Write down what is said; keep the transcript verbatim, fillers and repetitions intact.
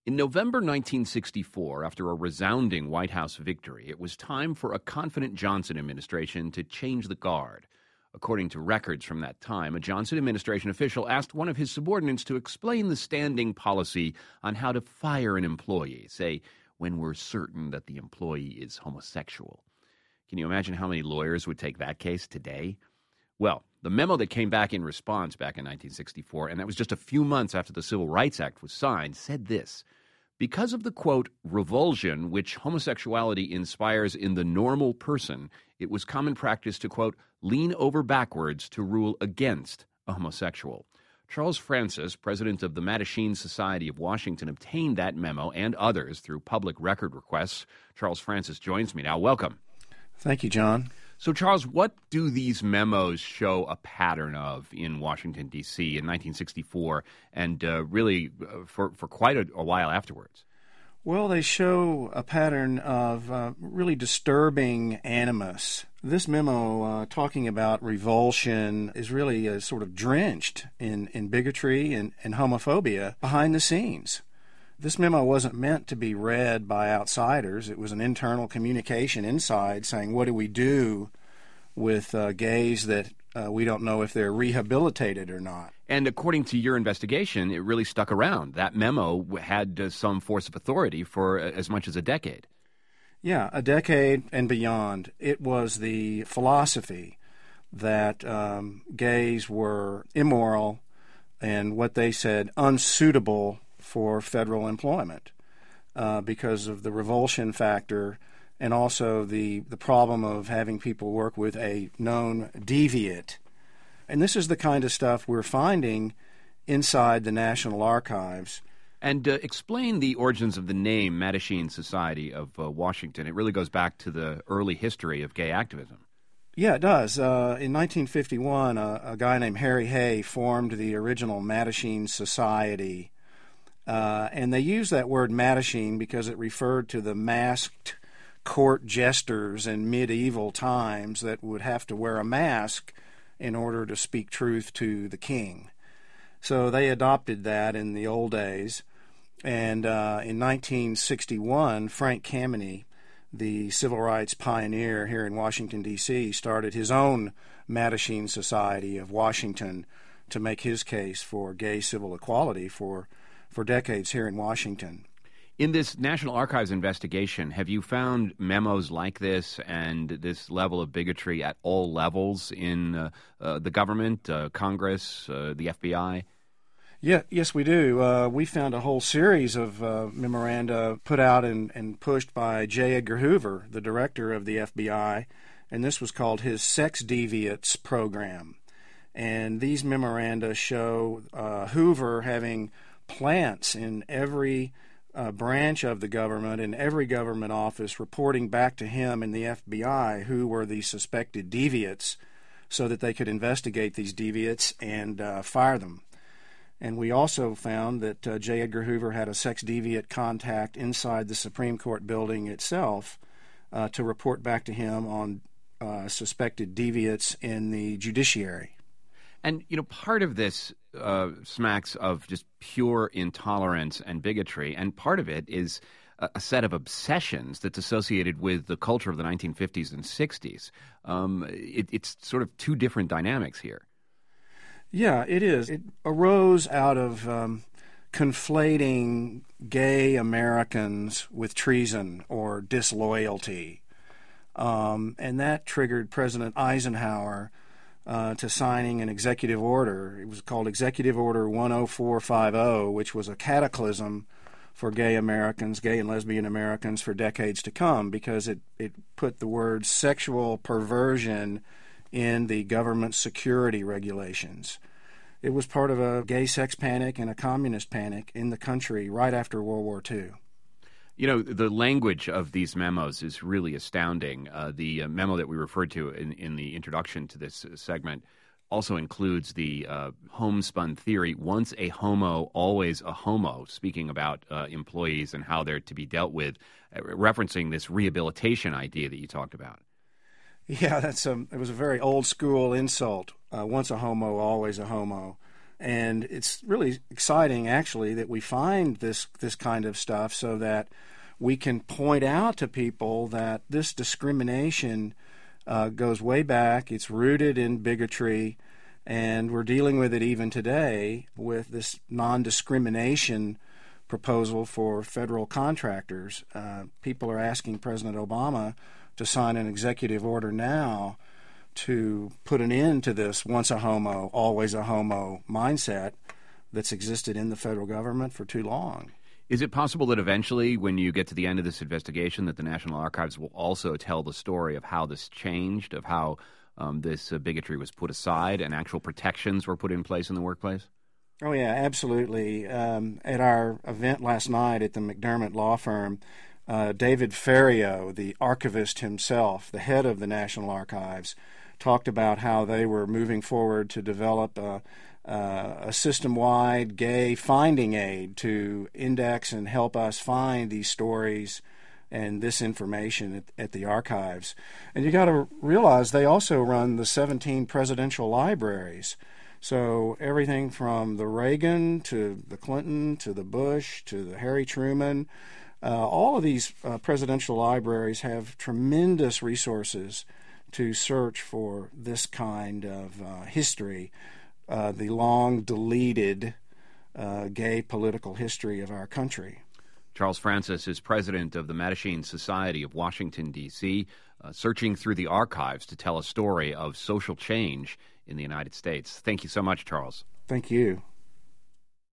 In November nineteen sixty-four, after a resounding White House victory, it was time for a confident Johnson administration to change the guard. According to records from that time, a Johnson administration official asked one of his subordinates to explain the standing policy on how to fire an employee, say, when we're certain that the employee is homosexual. Can you imagine how many lawyers would take that case today? Well, the memo that came back in response back in nineteen sixty-four, and that was just a few months after the Civil Rights Act was signed, said this: because of the, quote, revulsion which homosexuality inspires in the normal person, it was common practice to, quote, lean over backwards to rule against a homosexual. Charles Francis, president of the Mattachine Society of Washington, obtained that memo and others through public record requests. Charles Francis joins me now. Welcome. Thank you, John. So, Charles, what do these memos show a pattern of in Washington, D C in nineteen sixty-four and uh, really uh, for, for quite a, a while afterwards? Well, they show a pattern of uh, really disturbing animus. This memo uh, talking about revulsion is really uh, sort of drenched in, in bigotry and, and homophobia behind the scenes. This memo wasn't meant to be read by outsiders. It was an internal communication inside saying, what do we do with uh, gays that uh, we don't know if they're rehabilitated or not? And according to your investigation, it really stuck around. That memo had uh, some force of authority for uh, as much as a decade. Yeah, a decade and beyond. It was the philosophy that um, gays were immoral and what they said unsuitable for federal employment uh, because of the revulsion factor and also the, the problem of having people work with a known deviant. And this is the kind of stuff we're finding inside the National Archives. And uh, explain the origins of the name Mattachine Society of uh, Washington. It really goes back to the early history of gay activism. Yeah, it does. Uh, in nineteen fifty-one, uh, a guy named Harry Hay formed the original Mattachine Society. Uh, and they used that word Mattachine because it referred to the masked court jesters in medieval times that would have to wear a mask in order to speak truth to the king. So they adopted that in the old days. And uh, in nineteen sixty-one, Frank Kameny, the civil rights pioneer here in Washington, D C, started his own Mattachine Society of Washington to make his case for gay civil equality for for decades here in Washington. In this National Archives investigation, have you found memos like this and this level of bigotry at all levels in uh, uh, the government, uh, Congress, uh, the F B I? Yeah, yes, we do. Uh, we found a whole series of uh, memoranda put out and, and pushed by J. Edgar Hoover, the director of the F B I, and this was called his Sex Deviates Program. And these memoranda show uh, Hoover having plants in every uh, branch of the government, in every government office, reporting back to him in the F B I who were the suspected deviates so that they could investigate these deviates and uh, fire them. And we also found that uh, J. Edgar Hoover had a sex deviant contact inside the Supreme Court building itself uh, to report back to him on uh, suspected deviates in the judiciary. And, you know, part of this uh, smacks of just pure intolerance and bigotry, and part of it is a, a set of obsessions that's associated with the culture of the nineteen fifties and sixties. Um, it, it's sort of two different dynamics here. Yeah, it is. It arose out of um, conflating gay Americans with treason or disloyalty. Um, and that triggered President Eisenhower uh, to signing an executive order. It was called Executive Order one oh four fifty, which was a cataclysm for gay Americans, gay and lesbian Americans for decades to come, because it, it put the word sexual perversion in the government security regulations. It was part of a gay sex panic and a communist panic in the country right after World War Two. You know, the language of these memos is really astounding. Uh, the uh, memo that we referred to in, in the introduction to this segment also includes the uh, homespun theory, once a homo, always a homo, speaking about uh, employees and how they're to be dealt with, uh, referencing this rehabilitation idea that you talked about. Yeah, that's a, it was a very old-school insult, uh, once a homo, always a homo. And it's really exciting, actually, that we find this this kind of stuff so that we can point out to people that this discrimination uh, goes way back. It's rooted in bigotry, and we're dealing with it even today with this non-discrimination proposal for federal contractors. Uh, people are asking President Obama to sign an executive order now to put an end to this once a homo, always a homo mindset that's existed in the federal government for too long. Is it possible that eventually, when you get to the end of this investigation, that the National Archives will also tell the story of how this changed, of how um, this uh, bigotry was put aside and actual protections were put in place in the workplace? Oh, yeah, absolutely. Um, at our event last night at the McDermott Law Firm, uh, David Ferriero, the archivist himself, the head of the National Archives, talked about how they were moving forward to develop a, uh, a system-wide gay finding aid to index and help us find these stories and this information at, at the archives. And you got to realize they also run the seventeen presidential libraries. So everything from the Reagan to the Clinton to the Bush to the Harry Truman, uh, all of these uh, presidential libraries have tremendous resources to search for this kind of uh, history, uh, the long deleted uh, gay political history of our country. Charles Francis is president of the Mattachine Society of Washington, D C, uh, searching through the archives to tell a story of social change in the United States. Thank you so much, Charles. Thank you.